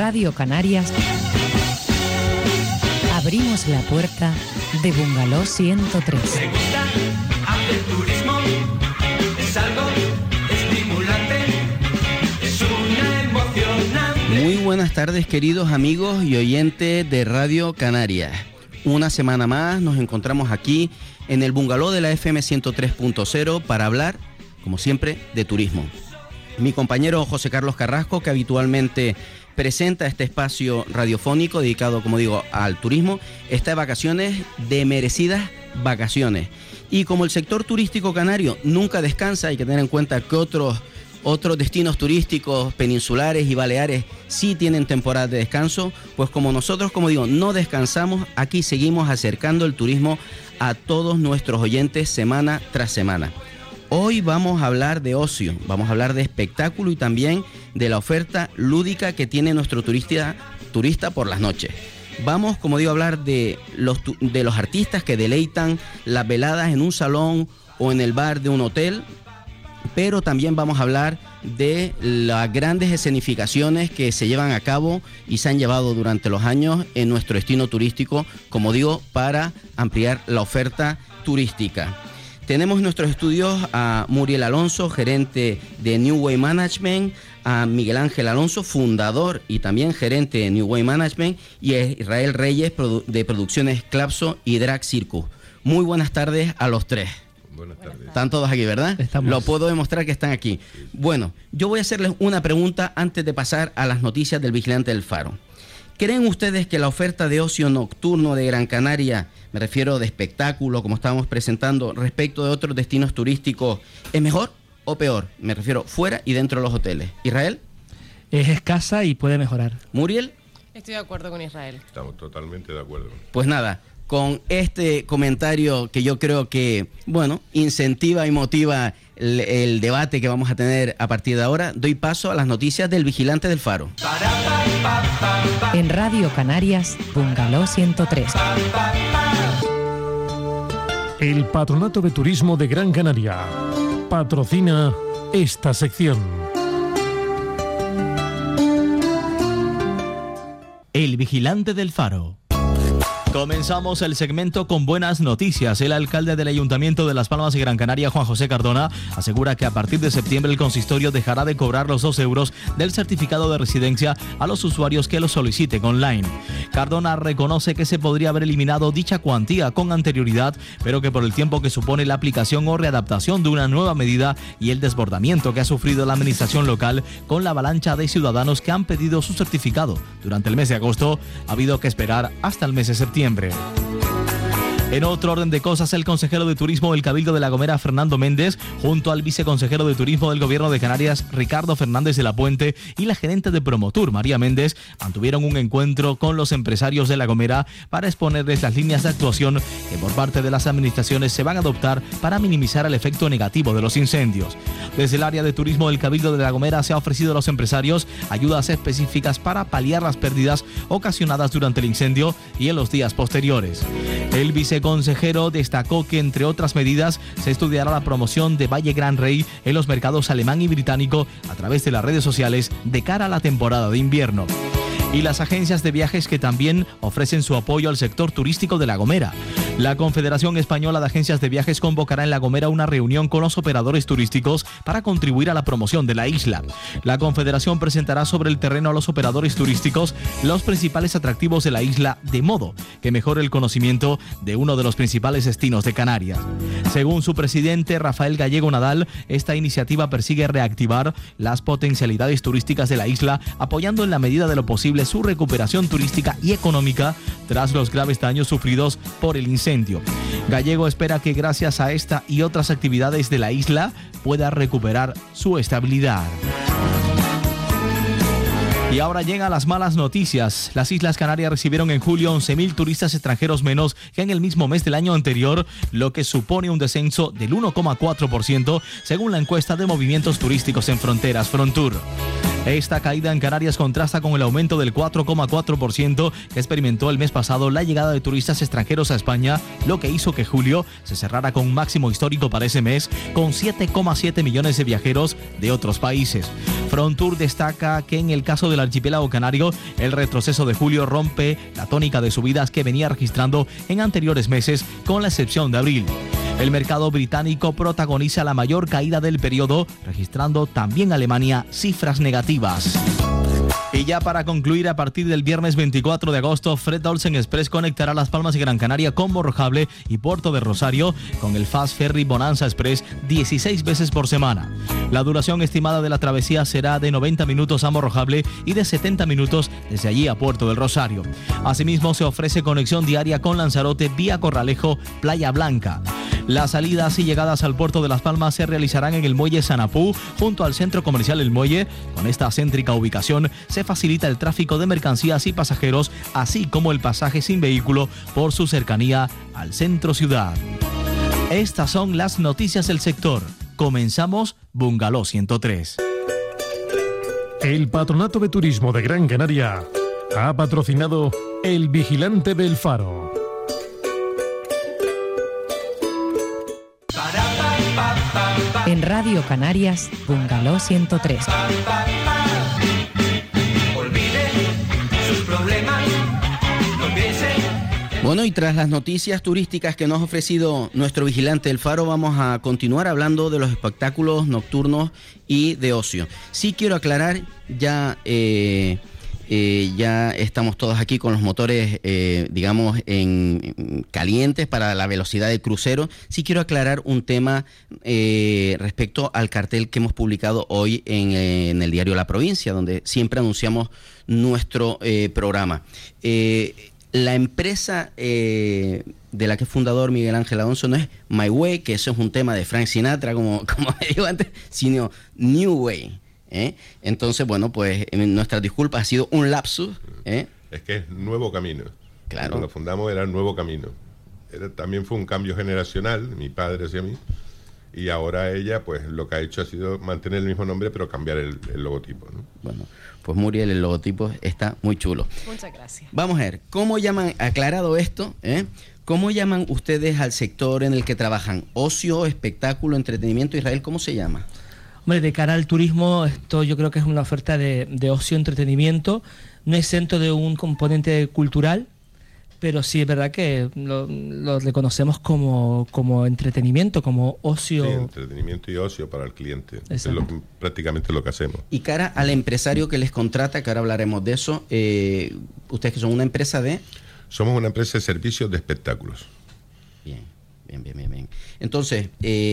Radio Canarias abrimos la puerta de Bungalow 103. ¿Te gusta hacer turismo? Es algo estimulante, es una emocionante. Muy buenas tardes, queridos amigos y oyentes de Radio Canarias. Una semana más nos encontramos aquí en el Bungalow de la FM 103.0 para hablar, como siempre, de turismo. Mi compañero José Carlos Carrasco, que habitualmente presenta este espacio radiofónico dedicado, como digo, al turismo, está de vacaciones, de merecidas vacaciones. Y como el sector turístico canario nunca descansa, hay que tener en cuenta que otros destinos turísticos peninsulares y baleares sí tienen temporada de descanso, pues como nosotros, como digo, no descansamos, aquí seguimos acercando el turismo a todos nuestros oyentes semana tras semana. Hoy vamos a hablar de ocio, vamos a hablar de espectáculo y también de la oferta lúdica que tiene nuestro turista por las noches. Vamos, como digo, a hablar de los artistas que deleitan las veladas en un salón o en el bar de un hotel, pero también vamos a hablar de las grandes escenificaciones que se llevan a cabo y se han llevado durante los años en nuestro destino turístico, como digo, para ampliar la oferta turística. Tenemos en nuestros estudios a Muriel Alonso, gerente de New Way Management, a Miguel Ángel Alonso, fundador y también gerente de New Way Management, y a Israel Reyes, de Producciones Clapso y Drag Circus. Muy buenas tardes a los tres. Buenas tardes. Están todos aquí, ¿verdad? Estamos. Lo puedo demostrar que están aquí. Bueno, yo voy a hacerles una pregunta antes de pasar a las noticias del Vigilante del Faro. ¿Creen ustedes que la oferta de ocio nocturno de Gran Canaria, me refiero de espectáculo, como estábamos presentando, respecto de otros destinos turísticos, es mejor o peor? Me refiero fuera y dentro de los hoteles. ¿Israel? Es escasa y puede mejorar. ¿Muriel? Estoy de acuerdo con Israel. Estamos totalmente de acuerdo. Pues nada, con este comentario que yo creo que, bueno, incentiva y motiva el debate que vamos a tener a partir de ahora, doy paso a las noticias del Vigilante del Faro. En Radio Canarias, Bungalow 103. El Patronato de Turismo de Gran Canaria patrocina esta sección. El Vigilante del Faro. Comenzamos el segmento con buenas noticias. El alcalde del Ayuntamiento de Las Palmas y Gran Canaria, Juan José Cardona, asegura que a partir de septiembre el consistorio dejará de cobrar los 2 euros del certificado de residencia a los usuarios que lo soliciten online. Cardona reconoce que se podría haber eliminado dicha cuantía con anterioridad, pero que por el tiempo que supone la aplicación o readaptación de una nueva medida y el desbordamiento que ha sufrido la administración local con la avalancha de ciudadanos que han pedido su certificado durante el mes de agosto, ha habido que esperar hasta el mes de septiembre. En otro orden de cosas, el consejero de Turismo del Cabildo de La Gomera, Fernando Méndez, junto al viceconsejero de Turismo del Gobierno de Canarias, Ricardo Fernández de la Puente, y la gerente de Promotur, María Méndez, mantuvieron un encuentro con los empresarios de La Gomera para exponerles las líneas de actuación que por parte de las administraciones se van a adoptar para minimizar el efecto negativo de los incendios. Desde el área de turismo del Cabildo de La Gomera se ha ofrecido a los empresarios ayudas específicas para paliar las pérdidas ocasionadas durante el incendio y en los días posteriores. El viceconsejero destacó que, entre otras medidas, se estudiará la promoción de Valle Gran Rey en los mercados alemán y británico a través de las redes sociales de cara a la temporada de invierno. Y las agencias de viajes que también ofrecen su apoyo al sector turístico de La Gomera. La Confederación Española de Agencias de Viajes convocará en La Gomera una reunión con los operadores turísticos para contribuir a la promoción de la isla. La Confederación presentará sobre el terreno a los operadores turísticos los principales atractivos de la isla, de modo que mejore el conocimiento de uno de los principales destinos de Canarias. Según su presidente, Rafael Gallego Nadal, esta iniciativa persigue reactivar las potencialidades turísticas de la isla, apoyando en la medida de lo posible su recuperación turística y económica tras los graves daños sufridos por el incendio. Gallego espera que gracias a esta y otras actividades de la isla pueda recuperar su estabilidad. Y ahora llegan las malas noticias. Las Islas Canarias recibieron en julio 11.000 turistas extranjeros menos que en el mismo mes del año anterior, lo que supone un descenso del 1,4% según la encuesta de movimientos turísticos en fronteras Frontur. Esta caída en Canarias contrasta con el aumento del 4,4% que experimentó el mes pasado la llegada de turistas extranjeros a España, lo que hizo que julio se cerrara con un máximo histórico para ese mes, con 7,7 millones de viajeros de otros países. Frontour destaca que en el caso del archipiélago canario, el retroceso de julio rompe la tónica de subidas que venía registrando en anteriores meses, con la excepción de abril. El mercado británico protagoniza la mayor caída del periodo, registrando también Alemania cifras negativas. Y ya para concluir, a partir del viernes 24 de agosto, Fred Olsen Express conectará Las Palmas y Gran Canaria con Morrojable y Puerto de Rosario con el Fast Ferry Bonanza Express 16 veces por semana. La duración estimada de la travesía será de 90 minutos a Morrojable y de 70 minutos desde allí a Puerto del Rosario. Asimismo, se ofrece conexión diaria con Lanzarote vía Corralejo, Playa Blanca. Las salidas y llegadas al puerto de Las Palmas se realizarán en el muelle Sanapú, junto al centro comercial El Muelle. Con esta céntrica ubicación se facilita el tráfico de mercancías y pasajeros, así como el pasaje sin vehículo por su cercanía al centro ciudad. Estas son las noticias del sector. Comenzamos Bungalow 103. El Patronato de Turismo de Gran Canaria ha patrocinado El Vigilante del Faro. En Radio Canarias, Bungalow 103. Olvide sus problemas, no piense. Bueno, y tras las noticias turísticas que nos ha ofrecido nuestro vigilante del Faro, vamos a continuar hablando de los espectáculos nocturnos y de ocio. Sí quiero aclarar, ya estamos todos aquí con los motores, digamos, en calientes para la velocidad del crucero. Sí quiero aclarar un tema respecto al cartel que hemos publicado hoy en el diario La Provincia, donde siempre anunciamos nuestro programa. La empresa de la que es fundador Miguel Ángel Alonso no es My Way, que eso es un tema de Frank Sinatra, como me digo antes, sino New Way. Entonces, bueno, pues nuestras disculpas, ha sido un lapsus. Es que es Nuevo Camino. Claro. Cuando fundamos era Nuevo Camino. También fue un cambio generacional, mi padre hacia mí, y ahora ella, pues lo que ha hecho ha sido mantener el mismo nombre, pero cambiar el logotipo, ¿no? Bueno, pues Muriel, el logotipo está muy chulo. Muchas gracias. Vamos a ver, ¿cómo llaman, aclarado esto, cómo llaman ustedes al sector en el que trabajan? Ocio, espectáculo, entretenimiento. Israel, ¿cómo se llama? Hombre, de cara al turismo, esto yo creo que es una oferta de ocio, entretenimiento, no exento de un componente cultural, pero sí es verdad que lo reconocemos como entretenimiento, como ocio. Sí, entretenimiento y ocio para el cliente. Es prácticamente lo que hacemos. Y cara al empresario que les contrata, que ahora hablaremos de eso, ustedes que son una empresa de... Somos una empresa de servicios de espectáculos. Bien. Entonces,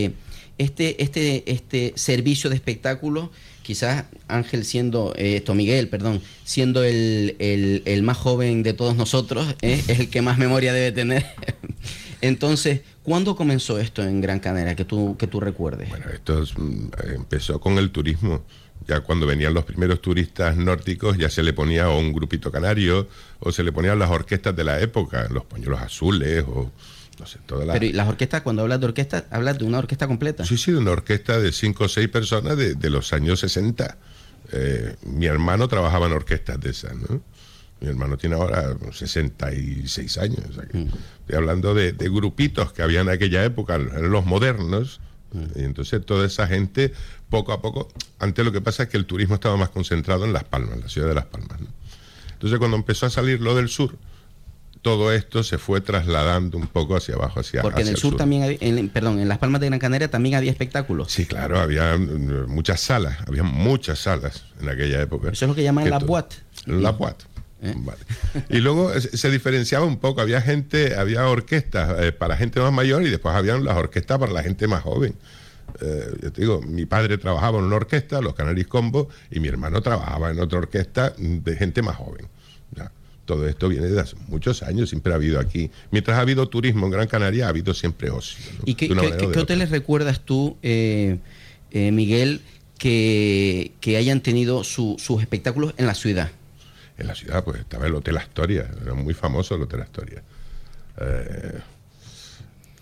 este servicio de espectáculos, quizás Ángel Miguel, siendo el más joven de todos nosotros, es el que más memoria debe tener. Entonces, ¿cuándo comenzó esto en Gran Canaria, que tú recuerdes? Bueno, esto empezó con el turismo. Ya cuando venían los primeros turistas nórdicos, ya se le ponía o un grupito canario, o se le ponían las orquestas de la época, los pañuelos azules, o no sé, todas las... Pero ¿y las orquestas, cuando hablas de orquesta, hablas de una orquesta completa? Sí, de una orquesta de 5 o 6 personas de los años 60. Mi hermano trabajaba en orquestas de esas, ¿no? Mi hermano tiene ahora 66 años. O sea que estoy hablando de grupitos que había en aquella época, los modernos. Y entonces toda esa gente, poco a poco, antes lo que pasa es que el turismo estaba más concentrado en Las Palmas, en la ciudad de Las Palmas, ¿no? Entonces cuando empezó a salir lo del sur, todo esto se fue trasladando un poco hacia abajo, porque en el sur también había, en Las Palmas de Gran Canaria también había espectáculos. Sí, claro, había muchas salas en aquella época. Eso es lo que llaman la boîte. La boîte. Vale. Y luego se diferenciaba un poco, había orquestas para gente más mayor y después habían las orquestas para la gente más joven. Yo te digo, mi padre trabajaba en una orquesta, los Canaris Combo, y mi hermano trabajaba en otra orquesta de gente más joven. Ya. Todo esto viene de hace muchos años, siempre ha habido aquí. Mientras ha habido turismo en Gran Canaria, ha habido siempre ocio, ¿no? ¿Y qué hoteles recuerdas tú, Miguel, que hayan tenido sus espectáculos en la ciudad? En la ciudad, pues estaba el Hotel Astoria, era muy famoso el Hotel Astoria.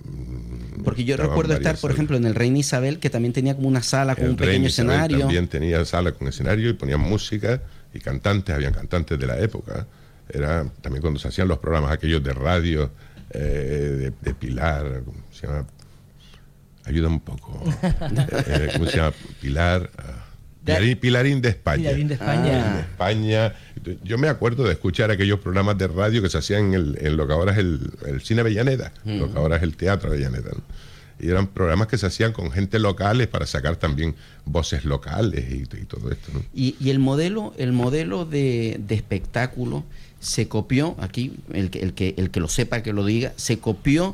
Porque yo recuerdo estar, por ejemplo, en el Reina Isabel, que también tenía como una sala con un pequeño escenario. También tenía sala con escenario y ponían música y cantantes, habían cantantes de la época. Era también cuando se hacían los programas aquellos de radio, de Pilar, ¿cómo se llama? Ayuda un poco. ¿Cómo se llama? Pilarín de España. Pilarín de España. De España. Yo me acuerdo de escuchar aquellos programas de radio que se hacían en lo que ahora es el Cine Avellaneda, lo que ahora es el Teatro Avellaneda, ¿no? Y eran programas que se hacían con gente locales para sacar también voces locales y todo esto, ¿no? Y el modelo de espectáculo se copió, aquí el que lo sepa que lo diga, se copió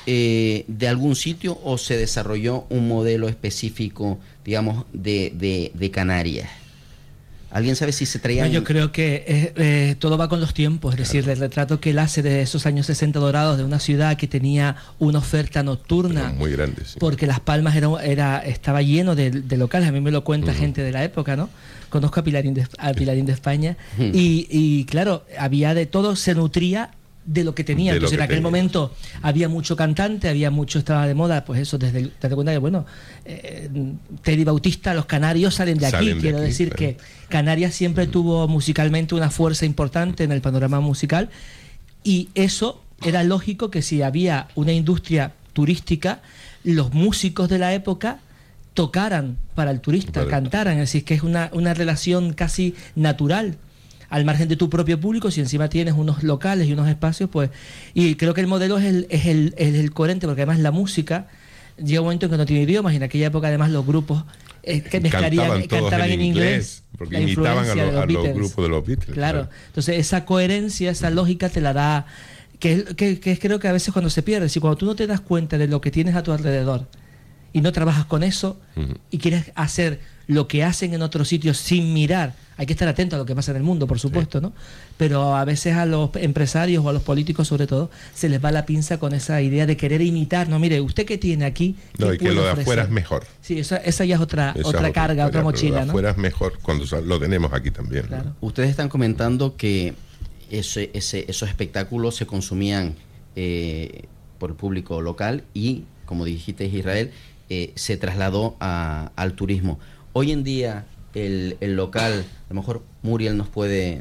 de algún sitio o se desarrolló un modelo específico, digamos, de Canarias. ¿Alguien sabe si se traía? No, yo creo que todo va con los tiempos, es decir, el retrato que él hace de esos años 60 dorados de una ciudad que tenía una oferta nocturna. Muy grande, sí. Porque Las Palmas estaba lleno de locales, a mí me lo cuenta gente de la época, ¿no? Conozco a Pilarín de España y claro, había de todo, se nutría de lo que tenía. Entonces en aquel momento había mucho cantante, estaba de moda, pues eso, te das cuenta que, bueno, Teddy Bautista, los canarios salen de aquí, quiero decir que Canarias siempre tuvo musicalmente una fuerza importante en el panorama musical, y eso era lógico que si había una industria turística, los músicos de la época tocaran para el turista, cantaran, es decir, que es una relación casi natural, al margen de tu propio público. Si encima tienes unos locales y unos espacios, pues, y creo que el modelo es el coherente, porque además la música llega un momento en que no tiene idiomas, y en aquella época además los grupos que cantaban en inglés, porque imitaban a los grupos de los Beatles. Claro, entonces esa coherencia, esa lógica te la da, que creo que a veces cuando se pierde, si cuando tú no te das cuenta de lo que tienes a tu alrededor y no trabajas con eso y quieres hacer lo que hacen en otros sitios sin mirar, hay que estar atento a lo que pasa en el mundo, por supuesto, ¿no? Pero a veces a los empresarios o a los políticos, sobre todo, se les va la pinza con esa idea de querer imitar. No, mire, ¿usted qué tiene aquí? No, y que lo de afuera es mejor. Sí, esa ya es otra carga, otra mochila, ¿no? Lo de afuera es mejor cuando lo tenemos aquí también. Claro. ¿No? Ustedes están comentando que esos espectáculos se consumían por el público local y, como dijiste, Israel, se trasladó al turismo. Hoy en día el local, a lo mejor Muriel nos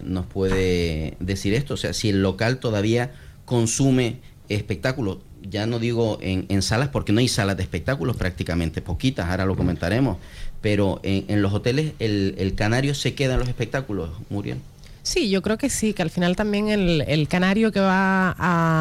puede decir esto, o sea, si el local todavía consume espectáculos, ya no digo en salas, porque no hay salas de espectáculos prácticamente, poquitas, ahora lo comentaremos, pero en los hoteles el canario se queda en los espectáculos, Muriel. Sí, yo creo que sí, que al final también el canario que va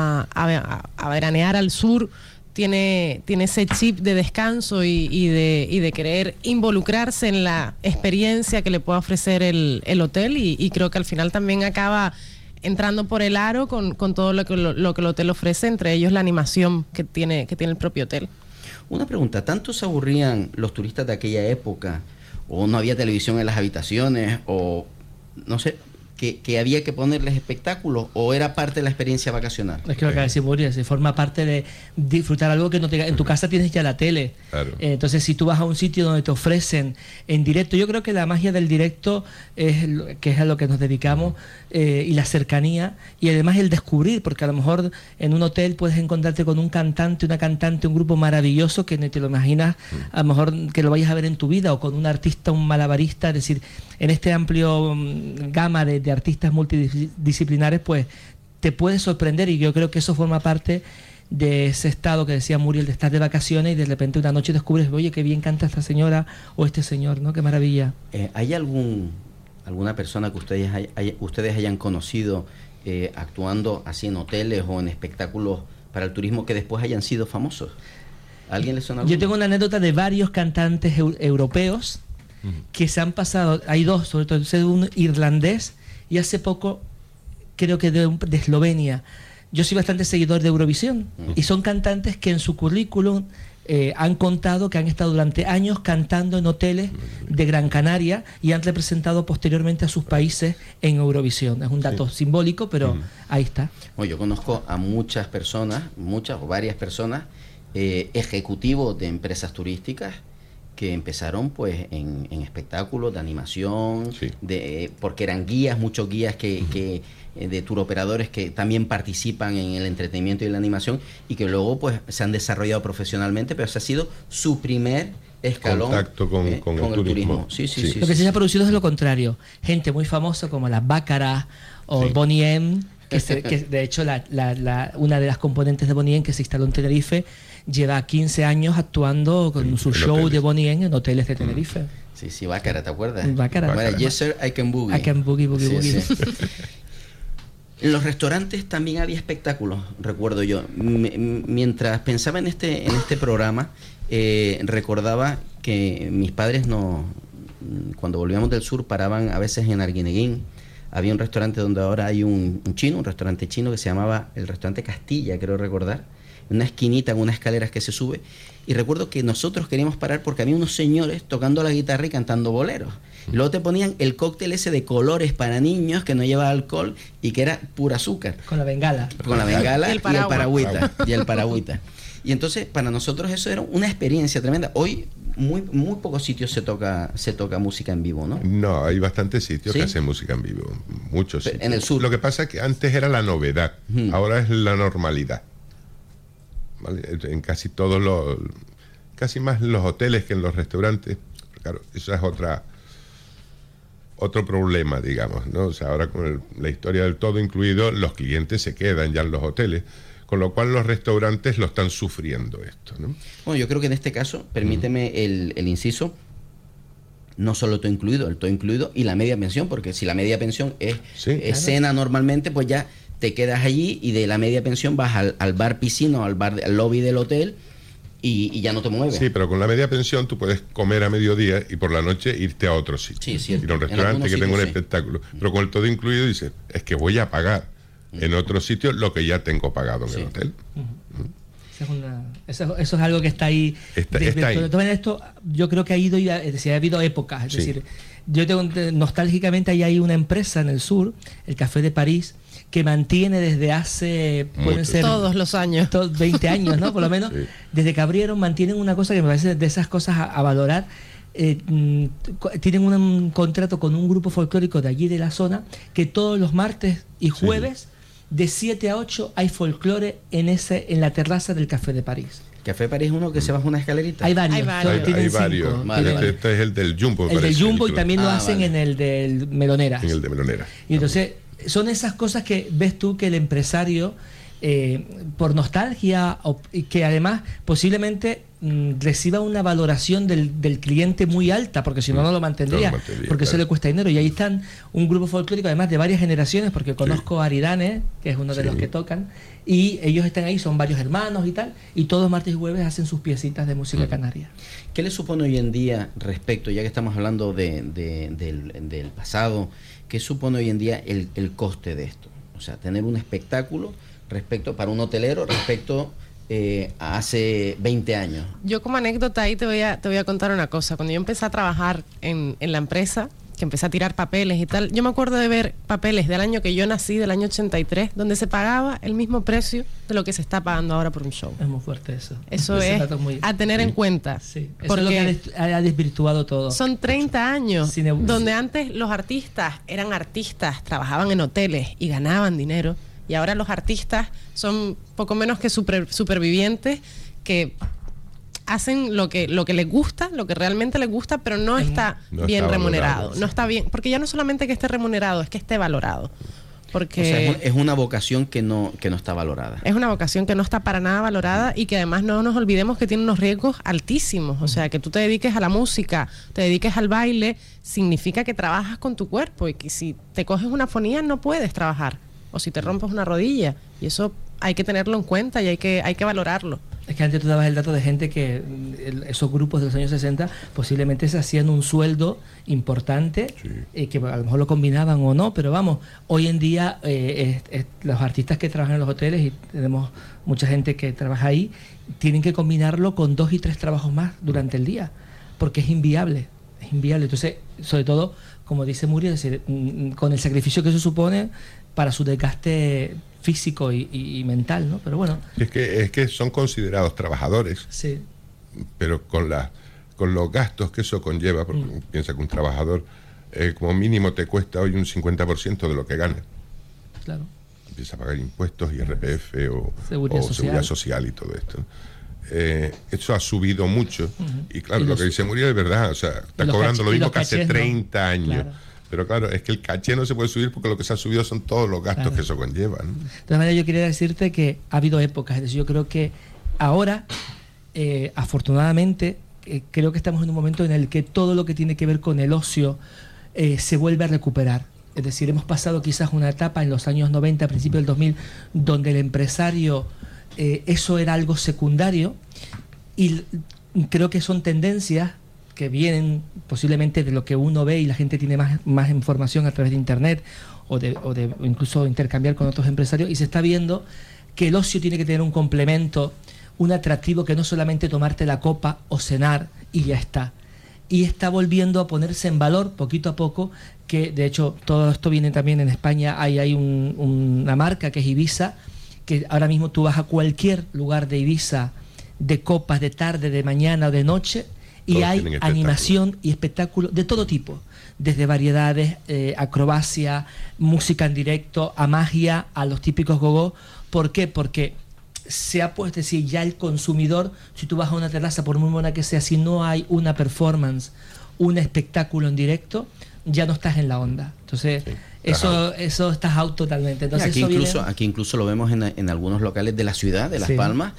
a veranear al sur tiene ese chip de descanso y de querer involucrarse en la experiencia que le pueda ofrecer el hotel, y creo que al final también acaba entrando por el aro con todo lo que el hotel ofrece, entre ellos la animación que tiene el propio hotel. Una pregunta, ¿tanto se aburrían los turistas de aquella época, o no había televisión en las habitaciones, o no sé, que había que ponerles espectáculos, o era parte de la experiencia vacacional? Es que lo que decía Muriel, se forma parte de disfrutar algo que no te... En tu casa tienes ya la tele. Claro. Entonces, si tú vas a un sitio donde te ofrecen en directo, yo creo que la magia del directo que es a lo que nos dedicamos, y la cercanía, y además el descubrir, porque a lo mejor en un hotel puedes encontrarte con un cantante, una cantante, un grupo maravilloso que ni te lo imaginas, a lo mejor que lo vayas a ver en tu vida, o con un artista, un malabarista, es decir, en este amplio gama de artistas multidisciplinares, pues te puede sorprender, y yo creo que eso forma parte de ese estado que decía Muriel, de estar de vacaciones y de repente una noche descubres, oye, qué bien canta esta señora o este señor, ¿no? Qué maravilla. ¿Hay alguna persona que ustedes hayan conocido actuando así en hoteles o en espectáculos para el turismo que después hayan sido famosos? ¿Alguien les suena alguno? Yo tengo una anécdota de varios cantantes europeos que se han pasado, hay dos, sobre todo un irlandés y hace poco creo que de Eslovenia. Yo soy bastante seguidor de Eurovisión y son cantantes que en su currículum han contado que han estado durante años cantando en hoteles de Gran Canaria y han representado posteriormente a sus países en Eurovisión. Es un dato simbólico, pero ahí está. Bueno, yo conozco a muchas personas, muchas o varias personas, ejecutivos de empresas turísticas, que empezaron pues en espectáculos de animación, Sí. porque eran guías, muchos guías que de tour operadores que también participan en el entretenimiento y la animación y que luego pues se han desarrollado profesionalmente, pero ese ha sido su primer escalón Contacto con el turismo. Sí, sí, Sí. sí. Lo que sí. se ha producido es lo contrario. Gente muy famosa como las Bácaras o Sí. Bonnie M, que de hecho una de las componentes de Bonnie M que se instaló en Tenerife lleva 15 años actuando con su en show hoteles. de Bonnie M en hoteles de Tenerife. Sí, sí, Bácara, ¿te acuerdas? Bácara. Bueno, Bácara. Yes Sir, I Can Boogie. I Can Boogie, Boogie, Sí, Boogie. sí. En los restaurantes también había espectáculos, recuerdo yo. Mientras pensaba en este programa, recordaba que mis padres cuando volvíamos del sur paraban a veces en Arguineguín. Había un restaurante donde ahora hay un restaurante chino que se llamaba el restaurante Castilla, creo recordar, en una esquinita, en unas escaleras que se sube. Y recuerdo que nosotros queríamos parar porque había unos señores tocando la guitarra y cantando boleros. Y luego te ponían el cóctel ese de colores para niños que no llevaba alcohol y que era pura azúcar. Con la bengala. Con la bengala Y y el el paraguas. paragüita. Y el paragüita. Y entonces para nosotros eso era una experiencia tremenda. Hoy muy pocos sitios se toca música en vivo, ¿no? No, hay bastantes sitios ¿Sí? que hacen música en vivo, muchos Pero sitios. en el sur. Lo que pasa es que antes era la novedad, ahora es la normalidad. ¿Vale? En casi casi más en los hoteles que en los restaurantes. Claro, eso es otro problema, digamos, ¿no? O sea, ahora con la historia del todo incluido, los clientes se quedan ya en los hoteles, con lo cual los restaurantes lo están sufriendo esto, ¿no? Bueno, yo creo que en este caso, permíteme el inciso, no solo todo incluido, el todo incluido y la media pensión, porque si la media pensión es cena normalmente, pues ya te quedas allí y de la media pensión vas al bar piscina o al lobby del hotel y ya no te mueves. Sí, pero con la media pensión tú puedes comer a mediodía y por la noche irte a otro sitio. Sí, es cierto. Ir a un En restaurante algunos que tenga un sitios, sí. espectáculo. Pero con el todo incluido dices, es que voy a pagar en otro sitio lo que ya tengo pagado en el hotel. Eso es algo que está ahí. Está ahí. De todas maneras, esto yo creo que es decir, ha habido épocas. Es Sí. decir, yo tengo nostálgicamente ahí hay una empresa en el sur, el Café de París, que mantiene desde hace pueden ser Todos los años. 20 años, ¿no? Por lo menos, Sí. desde que abrieron, mantienen una cosa que me parece de esas cosas a valorar. Tienen un contrato con un grupo folclórico de allí de la zona que todos los martes y jueves de 7 a 8 hay folclore en la terraza del Café de París. Café París es uno que se baja una escalerita. Hay varios. Hay varios. solo tienen Hay 5. varios. Vale. Este es el del Jumbo. me El del parece, Jumbo y creo. también lo Ah, hacen vale. en el del Meloneras. En el de Melonera. Y entonces son esas cosas que ves tú que el empresario, por nostalgia, y que además posiblemente reciba una valoración del cliente muy alta, porque si no, no lo mantendría, No lo mantendría, porque eso claro. le cuesta dinero. Y ahí están un grupo folclórico, además de varias generaciones, porque conozco a Aridane, que es uno de Sí. los que tocan, y ellos están ahí, son varios hermanos y tal, y todos martes y jueves hacen sus piecitas de música canaria. ¿Qué le supone hoy en día respecto, ya que estamos hablando del pasado, qué supone hoy en día el coste de esto? O sea, tener un espectáculo para un hotelero respecto a hace 20 años. Yo como anécdota ahí te voy a contar una cosa. Cuando yo empecé a trabajar en la empresa, que empecé a tirar papeles y tal, yo me acuerdo de ver papeles del año que yo nací, del año 83, donde se pagaba el mismo precio de lo que se está pagando ahora por un show. Es muy fuerte eso. Eso Ese es dato es muy- a tener en cuenta. Sí, eso Porque es lo que ha desvirtuado todo. son 30 años Sin evolución. donde antes los artistas eran artistas, trabajaban en hoteles y ganaban dinero, y ahora los artistas son poco menos que supervivientes que hacen lo que les gusta, lo que realmente les gusta, pero no está No bien está remunerado, valorado, no está bien, porque ya no solamente que esté remunerado, es que esté valorado. Porque O sea, es una vocación que no está valorada. es una vocación que no está para nada valorada y que además no nos olvidemos que tiene unos riesgos altísimos. O sea, que tú te dediques a la música, te dediques al baile, significa que trabajas con tu cuerpo y que si te coges una fonía no puedes trabajar. O si te rompes una rodilla. Y eso hay que tenerlo en cuenta y hay que valorarlo. Es que antes tú dabas el dato de gente que esos grupos de los años 60 posiblemente se hacían un sueldo importante, que a lo mejor lo combinaban o no, pero vamos, hoy en día los artistas que trabajan en los hoteles, y tenemos mucha gente que trabaja ahí, tienen que combinarlo con 2 y 3 trabajos más durante el día, porque es inviable. Entonces, sobre todo, como dice Muriel, es decir, con el sacrificio que eso supone para su desgaste físico y mental, ¿no? Pero bueno. Es que son considerados trabajadores, Sí. pero con con los gastos que eso conlleva, porque piensa que un trabajador como mínimo te cuesta hoy un 50% de lo que gana. Claro. Empieza a pagar impuestos, IRPF o seguridad social y todo esto. Eso ha subido mucho. Y claro, lo que dice Muriel es verdad, o sea, está cobrando lo mismo que hace 30 años. Claro. Pero claro, es que el caché no se puede subir porque lo que se ha subido son todos los gastos que eso conlleva, ¿no? De todas maneras, yo quería decirte que ha habido épocas. Es decir, yo creo que ahora, afortunadamente, creo que estamos en un momento en el que todo lo que tiene que ver con el ocio se vuelve a recuperar. Es decir, hemos pasado quizás una etapa en los años 90, a principios del 2000, donde el empresario, eso era algo secundario, y creo que son tendencias que vienen posiblemente de lo que uno ve y la gente tiene más información a través de internet o incluso intercambiar con otros empresarios, y se está viendo que el ocio tiene que tener un complemento, un atractivo, que no solamente tomarte la copa o cenar y ya está. Y está volviendo a ponerse en valor poquito a poco, que de hecho todo esto viene también en España. Hay una marca que es Ibiza, que ahora mismo tú vas a cualquier lugar de Ibiza, de copas, de tarde, de mañana o de noche, y todos hay animación y espectáculo de todo tipo, desde variedades, acrobacia, música en directo, a magia, a los típicos gogó. ¿Por qué? Porque se ha puesto, es decir, ya el consumidor, si tú vas a una terraza, por muy buena que sea, si no hay una performance, un espectáculo en directo, ya no estás en la onda. Entonces, sí, eso estás out totalmente. Entonces, aquí incluso lo vemos en algunos locales de la ciudad, de Las Palmas.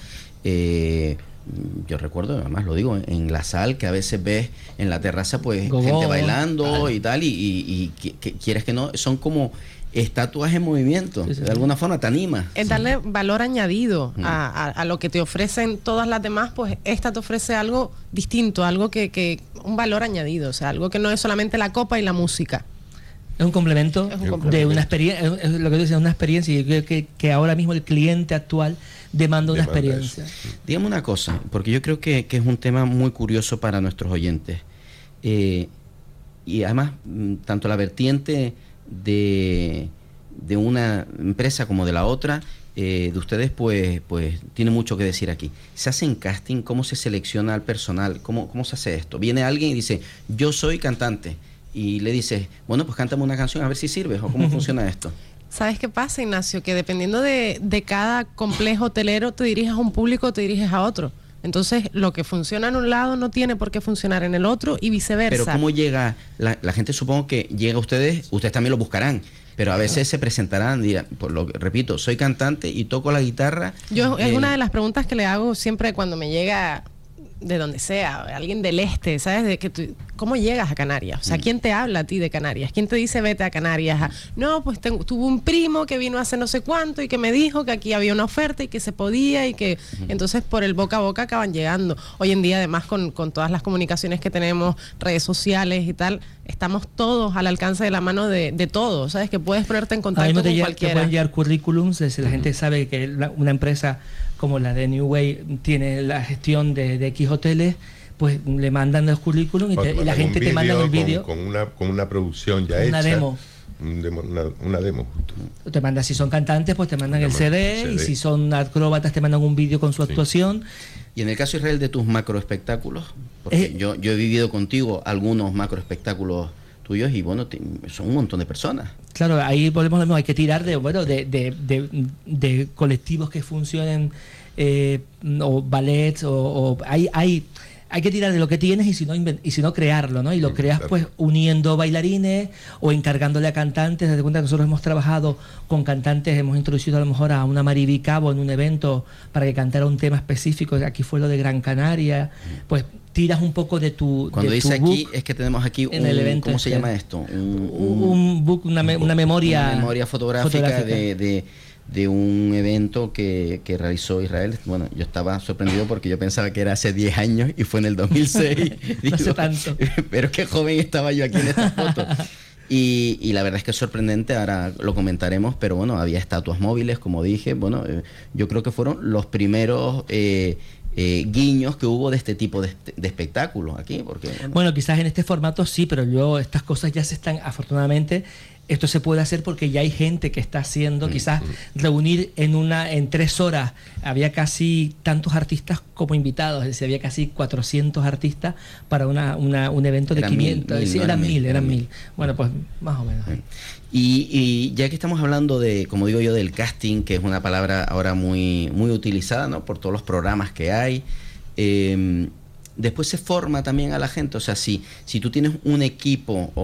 Yo recuerdo, además lo digo, en La Sal, que a veces ves en la terraza pues gente bailando y tal, y que quieres que no, son como estatuas en movimiento, de alguna forma te anima. Es darle valor añadido a lo que te ofrecen todas las demás, pues esta te ofrece algo distinto, algo que un valor añadido, o sea, algo que no es solamente la copa y la música. Es un complemento, de una experiencia, es lo que dice, una experiencia, y yo creo que ahora mismo el cliente actual demanda una experiencia. Dígame una cosa, porque yo creo que es un tema muy curioso para nuestros oyentes. Y además, tanto la vertiente de una empresa como de la otra, de ustedes, pues tiene mucho que decir aquí. ¿Se hacen casting? ¿Cómo se selecciona al personal? ¿Cómo se hace esto? Viene alguien y dice, yo soy cantante, y le dices, bueno, pues cántame una canción a ver si sirves, o cómo funciona esto. ¿Sabes qué pasa, Ignacio? Que dependiendo de cada complejo hotelero, te diriges a un público o te diriges a otro. Entonces, lo que funciona en un lado no tiene por qué funcionar en el otro, y viceversa. Pero ¿cómo llega? La gente, supongo que llega a ustedes también lo buscarán, pero a veces se presentarán, dirán, repito, soy cantante y toco la guitarra. Es una de las preguntas que le hago siempre cuando me llega de donde sea, alguien del este, ¿sabes? ¿Cómo llegas a Canarias? O sea, ¿quién te habla a ti de Canarias? ¿Quién te dice vete a Canarias? No, pues tuve un primo que vino hace no sé cuánto y que me dijo que aquí había una oferta y que se podía, y que entonces por el boca a boca acaban llegando. Hoy en día, además, con todas las comunicaciones que tenemos, redes sociales y tal, estamos todos al alcance de la mano de todos, ¿sabes? Que puedes ponerte en contacto con cualquiera. Te pueden llegar currículums, la gente sabe que una empresa como la de New Way tiene la gestión de X hoteles, pues le mandan los currículum y la gente te manda el vídeo con una producción ya una hecha, demo. Una demo. Te mandan, si son cantantes, pues te mandan el CD, y si son acróbatas te mandan un vídeo con su actuación. Y en el caso, Israel, de tus macroespectáculos, porque yo he vivido contigo algunos macroespectáculos tuyos, y bueno, son un montón de personas. Claro, ahí volvemos a lo mismo, hay que tirar de colectivos que funcionen, o ballets, o hay que tirar de lo que tienes, y si no crearlo, ¿no? Y lo creas, pues uniendo bailarines o encargándole a cantantes. Desde cuenta que nosotros hemos trabajado con cantantes, hemos introducido a lo mejor a una Mariby Cabo en un evento para que cantara un tema específico. Aquí fue lo de Gran Canaria. Pues tiras un poco de tu Cuando de dice tu aquí, es que tenemos aquí en el evento. ¿Cómo se llama esto? Un book, una memoria fotográfica de un evento que realizó Israel. Bueno, yo estaba sorprendido porque yo pensaba que era hace 10 años y fue en el 2006. No hace tanto. Pero qué joven estaba yo aquí en esta foto. Y la verdad es que es sorprendente, ahora lo comentaremos, pero bueno, había estatuas móviles, como dije. Bueno, yo creo que fueron los primeros guiños que hubo de este tipo de espectáculos aquí, porque bueno, quizás en este formato sí, pero luego estas cosas ya se están, afortunadamente, Esto se puede hacer porque ya hay gente que está haciendo, quizás reunir en 3 horas, había casi tantos artistas como invitados, es decir, había casi 400 artistas para un evento de 500, eran 1000. Bueno, pues más o menos. Y ya que estamos hablando de, como digo yo, del casting, que es una palabra ahora muy, muy utilizada, ¿no?, por todos los programas que hay, después se forma también a la gente. O sea, si tú tienes un equipo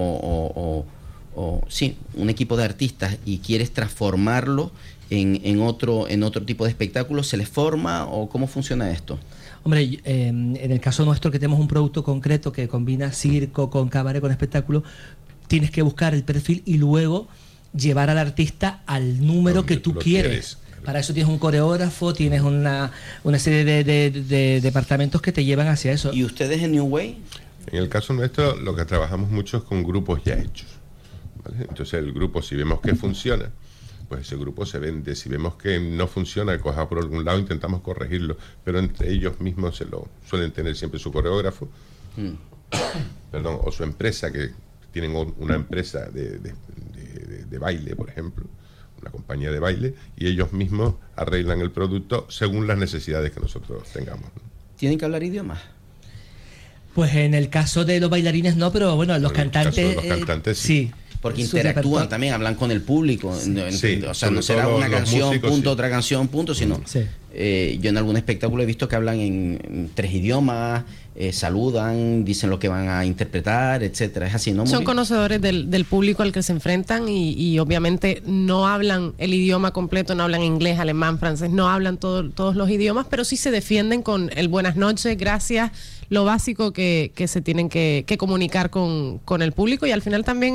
un equipo de artistas y quieres transformarlo en otro tipo de espectáculo, ¿se les forma o cómo funciona esto? Hombre, en el caso nuestro, que tenemos un producto concreto que combina circo con cabaret, con espectáculo, tienes que buscar el perfil y luego llevar al artista al número que tú quieres. Para eso tienes un coreógrafo, tienes una serie de departamentos que te llevan hacia eso. ¿Y ustedes en New Way? En el caso nuestro, lo que trabajamos mucho es con grupos ya hechos, ¿vale? Entonces el grupo, si vemos que funciona, pues ese grupo se vende. Si vemos que no funciona, coja por algún lado, intentamos corregirlo, pero entre ellos mismos suelen tener siempre su coreógrafo, o su empresa, que tienen una empresa de baile, por ejemplo, una compañía de baile, y ellos mismos arreglan el producto según las necesidades que nosotros tengamos, ¿no? ¿Tienen que hablar idiomas? Pues en el caso de los bailarines no, pero bueno, los cantantes... En el caso de los cantantes sí. Porque interactúan también, hablan con el público. Sí, o sea, no será una canción, músicos, punto, otra canción, punto, sino... Sí. Yo en algún espectáculo he visto que hablan en 3 idiomas, saludan, dicen lo que van a interpretar, etcétera. Es así, ¿no? Son conocedores del público al que se enfrentan y obviamente no hablan el idioma completo, no hablan inglés, alemán, francés, no hablan todos los idiomas, pero sí se defienden con el buenas noches, gracias, lo básico que se tienen que comunicar con el público, y al final también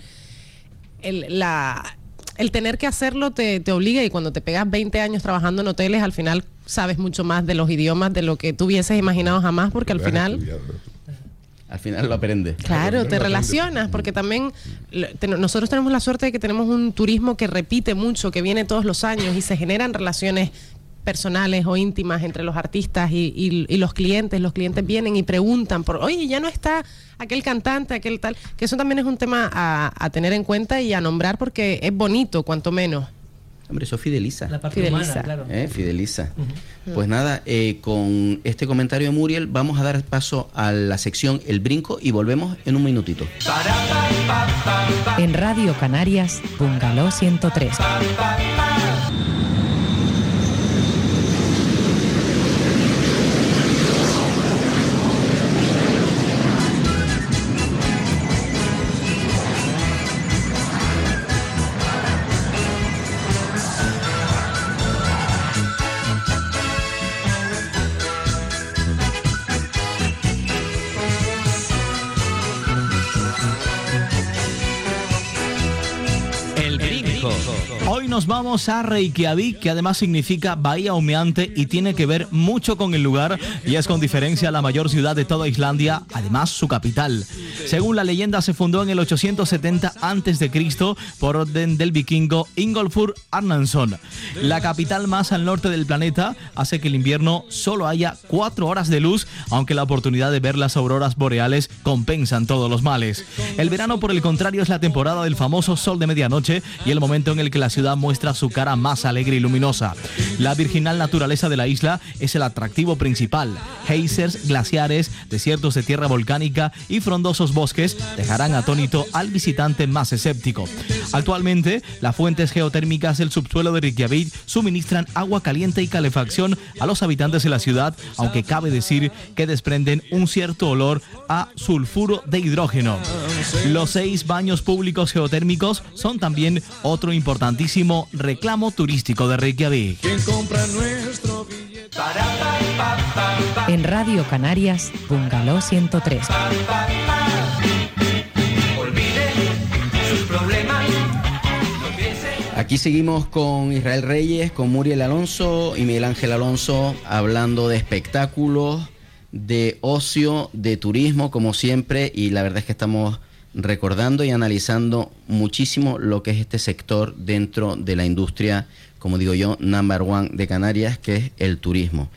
el tener que hacerlo te obliga, y cuando te pegas 20 años trabajando en hoteles, al final sabes mucho más de los idiomas de lo que tú hubieses imaginado jamás, porque al final lo aprendes. Claro, te relacionas, porque también nosotros tenemos la suerte de que tenemos un turismo que repite mucho, que viene todos los años, y se generan relaciones personales o íntimas entre los artistas y los clientes. Los clientes vienen y preguntan oye, ya no está aquel cantante, aquel tal, que eso también es un tema a tener en cuenta y a nombrar, porque es bonito, cuanto menos. Hombre, eso fideliza. La parte Fideliza. humana, claro. Fideliza. Pues nada, con este comentario de Muriel vamos a dar paso a la sección El Brinco y volvemos en un minutito. En Radio Canarias, Bungalow 103. Hoy nos vamos a Reykjavik, que además significa bahía humeante y tiene que ver mucho con el lugar, y es con diferencia la mayor ciudad de toda Islandia, además su capital. Según la leyenda, se fundó en el 870 a.C. por orden del vikingo Ingolfur Arnarsson. La capital más al norte del planeta hace que el invierno solo haya 4 horas de luz, aunque la oportunidad de ver las auroras boreales compensan todos los males. El verano, por el contrario, es la temporada del famoso sol de medianoche y el momento en el que la ciudad muestra su cara más alegre y luminosa. La virginal naturaleza de la isla es el atractivo principal. Geysers, glaciares, desiertos de tierra volcánica y frondosos bosques dejarán atónito al visitante más escéptico. Actualmente, las fuentes geotérmicas del subsuelo de Reykjavik suministran agua caliente y calefacción a los habitantes de la ciudad, aunque cabe decir que desprenden un cierto olor a sulfuro de hidrógeno. Los 6 baños públicos geotérmicos son también otro importantísimo reclamo turístico de Reykjavik. En Radio Canarias, Bungalow 103. Aquí seguimos con Israel Reyes, con Muriel Alonso y Miguel Ángel Alonso, hablando de espectáculos, de ocio, de turismo, como siempre, y la verdad es que estamos recordando y analizando muchísimo lo que es este sector dentro de la industria, como digo yo, number one de Canarias, que es el turismo.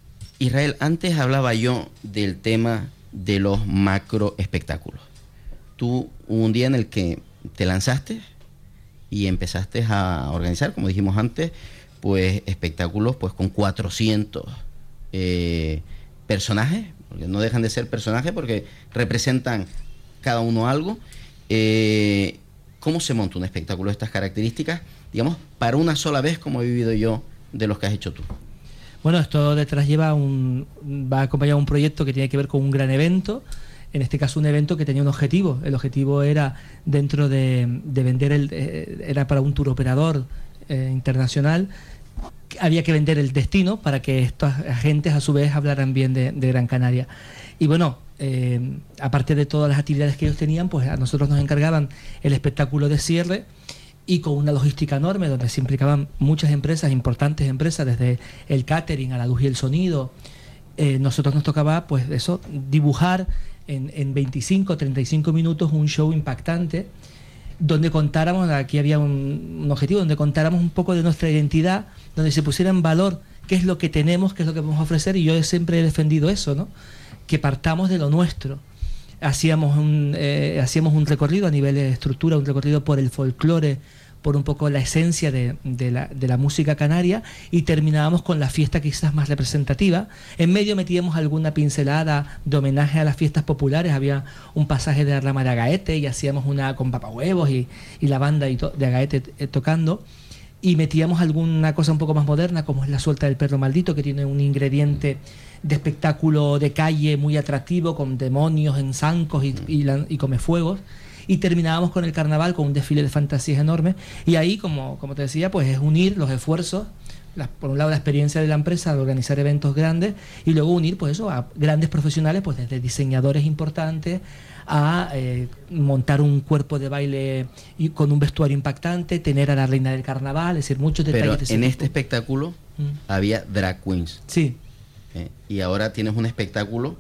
Israel, antes hablaba yo del tema de los macro espectáculos. tú hubo un día en el que te lanzaste y empezaste a organizar, como dijimos antes, pues espectáculos pues con 400 personajes, porque no dejan de ser personajes porque representan cada uno algo. ¿Cómo se monta un espectáculo de estas características, digamos, para una sola vez, como he vivido yo de los que has hecho tú? Bueno, esto detrás va acompañado de un proyecto que tiene que ver con un gran evento, en este caso un evento que tenía un objetivo. El objetivo era, dentro de vender, era para un tour operador internacional, había que vender el destino para que estos agentes a su vez hablaran bien de Gran Canaria. Y bueno, aparte de todas las actividades que ellos tenían, pues a nosotros nos encargaban el espectáculo de cierre, y con una logística enorme donde se implicaban muchas empresas, importantes empresas, desde el catering a la luz y el sonido. Nosotros nos tocaba pues eso, dibujar en 25 35 minutos un show impactante donde contáramos, aquí había un objetivo, donde contáramos un poco de nuestra identidad, donde se pusiera en valor qué es lo que tenemos, qué es lo que podemos ofrecer. Y yo siempre he defendido eso, ¿no? Que partamos de lo nuestro. Hacíamos un recorrido a nivel de estructura, un recorrido por el folclore, por un poco la esencia de la música canaria, y terminábamos con la fiesta quizás más representativa. En medio metíamos alguna pincelada de homenaje a las fiestas populares, había un pasaje de Arlama de Agaete y hacíamos una con papahuevos y la banda de Agaete tocando, y metíamos alguna cosa un poco más moderna, como es la suelta del perro maldito, que tiene un ingrediente de espectáculo de calle muy atractivo, con demonios en zancos y comefuegos. Y terminábamos con el carnaval, con un desfile de fantasías enorme. Y ahí, como te decía, pues es unir los esfuerzos, por un lado la experiencia de la empresa de organizar eventos grandes, y luego unir pues eso a grandes profesionales, pues desde diseñadores importantes a montar un cuerpo de baile y con un vestuario impactante, tener a la reina del carnaval, es decir, muchos detalles. Pero en este espectáculo había drag queens. Sí. Y ahora tienes un espectáculo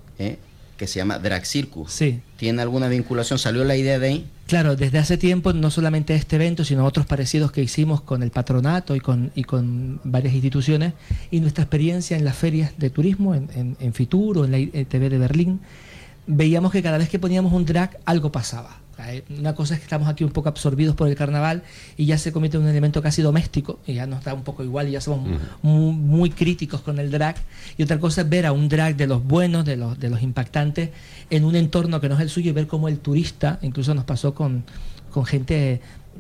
que se llama Drag Circus. Sí. ¿Tiene alguna vinculación? ¿Salió la idea de ahí? Claro, desde hace tiempo, no solamente este evento, sino otros parecidos que hicimos con el patronato y con varias instituciones, y nuestra experiencia en las ferias de turismo, en Fitur o en la TV de Berlín, veíamos que cada vez que poníamos un drag algo pasaba. Una cosa es que estamos aquí un poco absorbidos por el carnaval y ya se convierte en un elemento casi doméstico y ya nos da un poco igual y ya somos muy críticos con el drag. Y otra cosa es ver a un drag de los buenos, de los impactantes, en un entorno que no es el suyo, y ver cómo el turista, incluso nos pasó con gente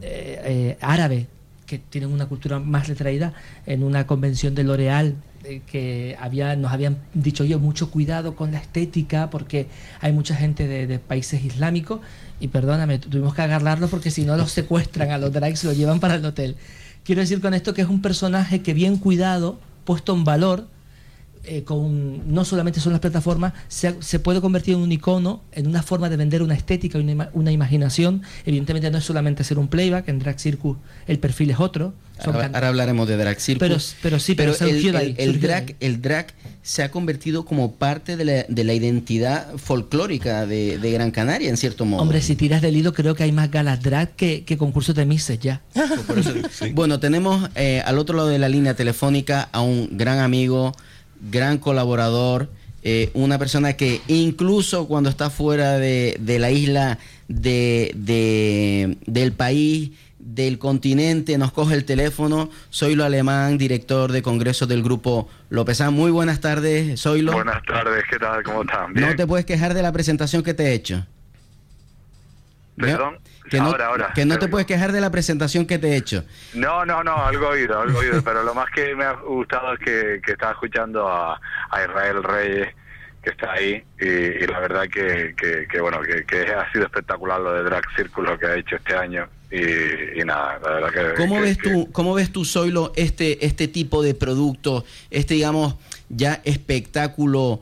árabe, que tienen una cultura más retraída, en una convención de L'Oréal, que nos habían dicho, oye, mucho cuidado con la estética porque hay mucha gente de países islámicos, y perdóname, tuvimos que agarrarlo porque si no los secuestran a los drags y se los llevan para el hotel. Quiero decir con esto que es un personaje que, bien cuidado, puesto en valor, no solamente son las plataformas, se puede convertir en un icono, en una forma de vender una estética y una imaginación. Evidentemente no es solamente hacer un playback, en Drag Circus el perfil es otro. Ahora hablaremos de Drag Circus. Pero el drag se ha convertido como parte de la identidad folclórica de Gran Canaria, en cierto modo. Hombre, si tiras del hilo, creo que hay más galas drag que concursos de Misses ya. Pues por eso, sí. Bueno, tenemos al otro lado de la línea telefónica a un gran amigo, gran colaborador, una persona que incluso cuando está fuera de la isla, del país, del continente, nos coge el teléfono. Zoilo Alemán, director de congresos del Grupo Lopezán. Muy buenas tardes, Zoilo. Buenas tardes, ¿qué tal? ¿Cómo están? ¿Bien? No te puedes quejar de la presentación que te he hecho. ¿Perdón? Ahora. Que no te puedes quejar de la presentación que te he hecho. No, algo oído, pero lo más que me ha gustado es que estaba escuchando a Israel Reyes, que está ahí, y la verdad que ha sido espectacular lo de Drag Circus, lo que ha hecho este año, y nada, la verdad que... ¿Cómo ves tú, Zoilo, este tipo de producto, digamos, ya espectáculo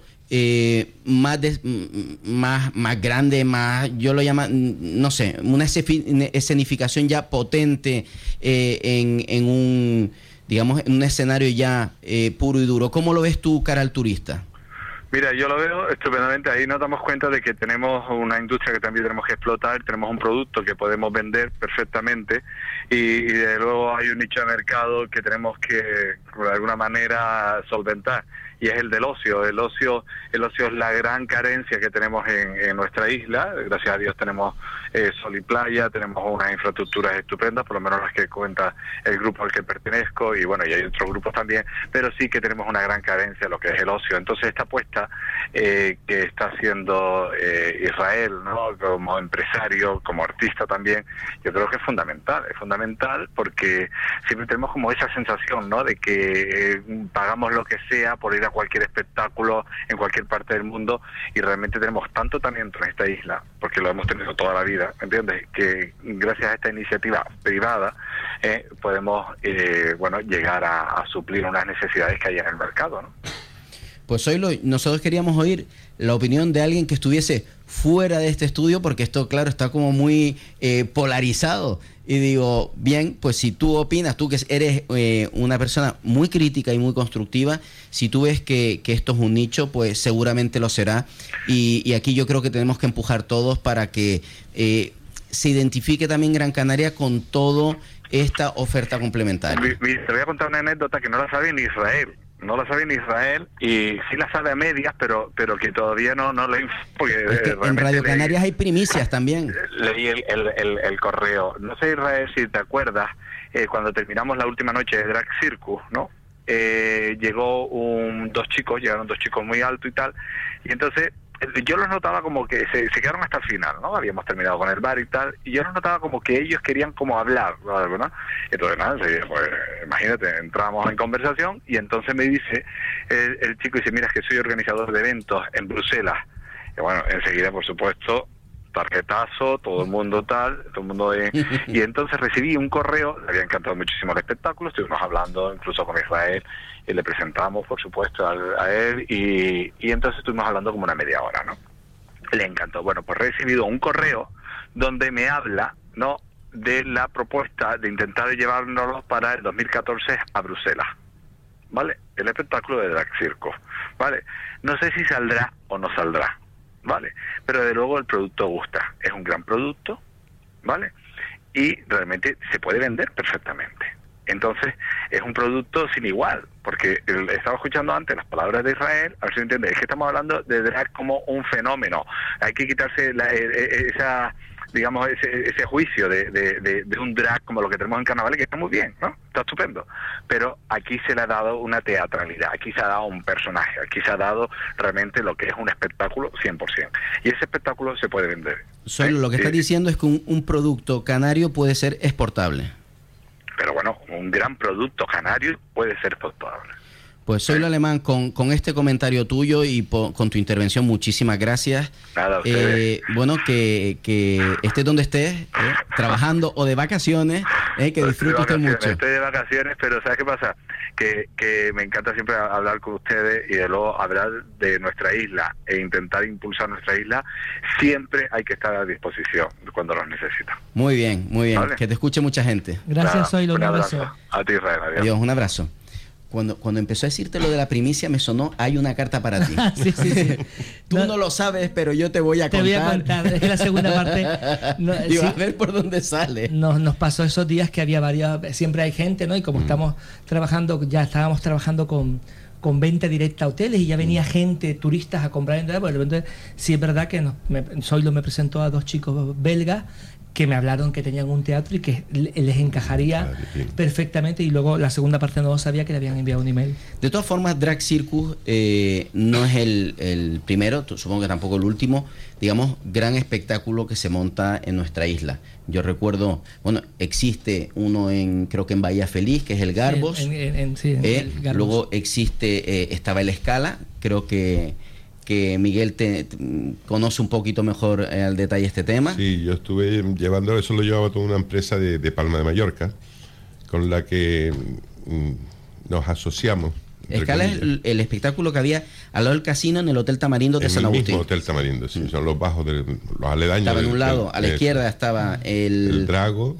más grande, más, yo lo llamo, no sé, una escenificación ya potente en un escenario ya puro y duro? ¿Cómo lo ves tú cara al turista? Mira, yo lo veo estupendamente. Ahí nos damos cuenta de que tenemos una industria que también tenemos que explotar, tenemos un producto que podemos vender perfectamente, y desde luego hay un nicho de mercado que tenemos que, de alguna manera, solventar. y es el del ocio. El ocio es la gran carencia que tenemos en nuestra isla. Gracias a Dios tenemos sol y playa, tenemos unas infraestructuras estupendas, por lo menos las que cuenta el grupo al que pertenezco, y bueno, y hay otros grupos también, pero sí que tenemos una gran carencia en lo que es el ocio. Entonces esta apuesta que está haciendo Israel, ¿no?, como empresario, como artista también, yo creo que es fundamental porque siempre tenemos como esa sensación, ¿no?, de que pagamos lo que sea por ir a cualquier espectáculo en cualquier parte del mundo, y realmente tenemos tanto talento en esta isla, porque lo hemos tenido toda la vida, ¿entiendes?, que gracias a esta iniciativa privada podemos llegar a suplir unas necesidades que hay en el mercado, ¿no? Pues hoy nosotros queríamos oír la opinión de alguien que estuviese fuera de este estudio, porque esto, claro, está como muy polarizado. Y digo, bien, pues si tú opinas, tú que eres una persona muy crítica y muy constructiva, si tú ves que esto es un nicho, pues seguramente lo será. Y aquí yo creo que tenemos que empujar todos para que se identifique también Gran Canaria con toda esta oferta complementaria. Te voy a contar una anécdota que no la sabe ni Israel. No la sabe ni Israel, y sí la sabe a medias, pero que todavía no le... Porque es que en Radio Canarias hay primicias también. Leí el correo. No sé, Israel, si te acuerdas, cuando terminamos la última noche de Drag Circus, ¿no? Llegaron dos chicos muy altos y tal, y entonces yo los notaba como que se quedaron hasta el final, ¿no? Habíamos terminado con el bar y tal, y yo los notaba como que ellos querían como hablar, ¿no? Entonces nada, pues imagínate, entramos en conversación, y entonces me dice el chico, dice, mira, es que soy organizador de eventos en Bruselas. Y bueno, enseguida, por supuesto, tarjetazo, todo el mundo y entonces recibí un correo, le había encantado muchísimo el espectáculo, estuvimos hablando incluso con Israel, y le presentamos, por supuesto, a él, y entonces estuvimos hablando como una media hora, ¿no? Le encantó. Bueno, pues he recibido un correo donde me habla, ¿no?, de la propuesta de intentar llevárnoslos para el 2014 a Bruselas, ¿vale? El espectáculo de Drag Circus, ¿vale? No sé si saldrá o no saldrá, ¿vale? Pero de luego el producto gusta, es un gran producto, ¿vale? Y realmente se puede vender perfectamente. Entonces es un producto sin igual, porque estaba escuchando antes las palabras de Israel, a ver si me entiendes, es que estamos hablando de drag como un fenómeno. Hay que quitarse ese juicio de un drag como lo que tenemos en carnaval, que está muy bien, ¿no? Está estupendo, pero aquí se le ha dado una teatralidad, aquí se ha dado un personaje, aquí se ha dado realmente lo que es un espectáculo 100%, y ese espectáculo se puede vender. Solo lo que estás diciendo es que un producto canario puede ser exportable. Pero bueno, un gran producto canario puede ser exportable. Pues soy lo alemán, con este comentario tuyo y con tu intervención, muchísimas gracias. Nada, bueno, que estés donde estés, trabajando o de vacaciones, que disfrute usted mucho. Estoy de vacaciones, pero ¿sabes qué pasa? Que me encanta siempre hablar con ustedes, y de luego hablar de nuestra isla e intentar impulsar nuestra isla. Siempre hay que estar a disposición cuando los necesita. Muy bien, ¿vale? Que te escuche mucha gente. Gracias, Zoilo, un abrazo. A ti, Israel, adiós, un abrazo. Cuando empezó a decirte lo de la primicia, me sonó, hay una carta para ti. Sí. Tú no lo sabes, pero yo te voy a contar. Te voy a contar, es la segunda parte. Digo, a ver por dónde sale. Nos pasó esos días que había siempre hay gente, ¿no? Y como estábamos trabajando con venta directa a hoteles, y ya venía gente, turistas, a comprar entradas, porque de repente sí es verdad que Zoilo me presentó a dos chicos belgas que me hablaron que tenían un teatro y que les encajaría perfectamente, y luego la segunda parte no sabía que le habían enviado un email. De todas formas, Drag Circus no es el primero, supongo que tampoco el último, digamos, gran espectáculo que se monta en nuestra isla. Yo recuerdo, bueno, existe uno creo que en Bahía Feliz, que es el Garbos. El Garbos. Luego estaba el Scala, creo que Miguel te conoce un poquito mejor al detalle este tema. Sí, yo estuve llevando, eso lo llevaba toda una empresa de Palma de Mallorca, con la que nos asociamos. Scala es el espectáculo que había al lado del casino en el Hotel Tamarindo de San Agustín. El mismo Hotel Tamarindo, sí, son los bajos de los aledaños. Estaba en un lado, a la izquierda estaba el Drago,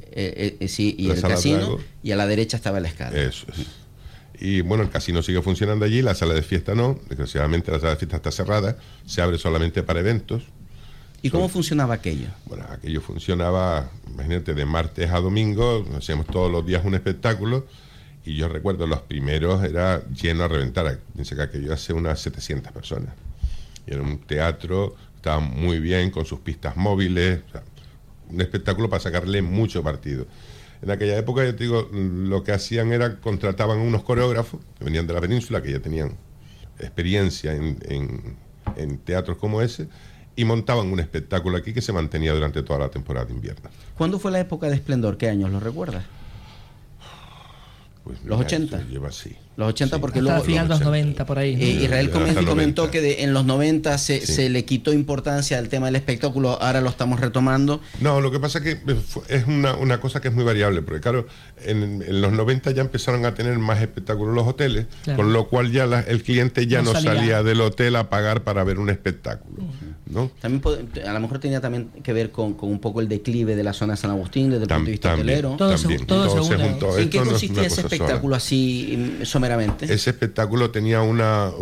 y el casino, Drago, y a la derecha estaba el Scala. Eso es. Y bueno, el casino sigue funcionando allí, la sala de fiesta no, desgraciadamente la sala de fiesta está cerrada, se abre solamente para eventos. ¿Y cómo funcionaba aquello? Bueno, aquello funcionaba, imagínate, de martes a domingo, hacíamos todos los días un espectáculo, Y yo recuerdo los primeros era lleno a reventar. Pensé que aquello hace unas 700 personas. Y era un teatro, estaba muy bien, con sus pistas móviles, o sea, un espectáculo para sacarle mucho partido. En aquella época, yo te digo, lo que hacían era contrataban unos coreógrafos que venían de la península, que ya tenían experiencia en teatros como ese, y montaban un espectáculo aquí que se mantenía durante toda la temporada de invierno. ¿Cuándo fue la época de esplendor? ¿Qué años lo recuerdas? Pues ¿Los 80? Lleva así. Los 80, Sí. porque Hasta luego... final de los 90, por ahí. Israel Hasta comentó 90. que en los 90 se le quitó importancia al tema del espectáculo, ahora lo estamos retomando. No, lo que pasa es que es una cosa que es muy variable, porque claro, en los 90 ya empezaron a tener más espectáculos los hoteles, Claro. con lo cual ya el cliente ya no salía del hotel a pagar para ver un espectáculo, ¿no? También a lo mejor tenía también que ver con un poco el declive de la zona de San Agustín desde el punto de vista hotelero. Todo se une. juntó. ¿En qué Esto no es consistía una ese cosa espectáculo sola. así someramente? Ese espectáculo tenía una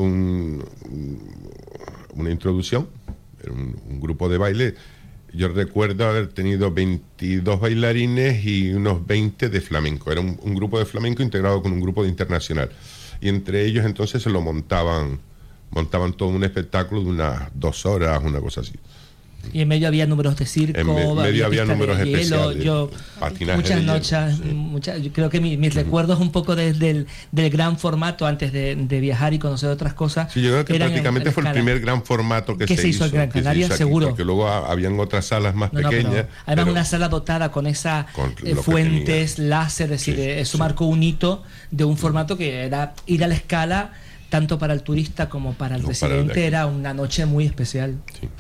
introducción, era un grupo de baile. Yo recuerdo haber tenido 22 bailarines y unos 20 de flamenco. Era un grupo de flamenco integrado con un grupo de internacional. Y entre ellos entonces se lo montaban todo un espectáculo de unas 2 horas, una cosa así. Y en medio había números de circo, En medio había pistas números de hielo, especiales, patinaje muchas de hielo, noches, sí. yo creo que mis recuerdos un poco del gran formato antes de viajar y conocer otras cosas. Sí, yo creo que eran prácticamente en fue el escala. primer gran formato que se hizo en Gran Canaria, seguro. Porque luego habían otras salas más No, pequeñas. pero además pero una sala dotada con esas con lo fuentes, láser, es decir, Sí, eso sí. marcó un hito de un formato que era ir a la escala, tanto para el turista como para el No, para el de residente, aquí. era una noche muy especial. Sí.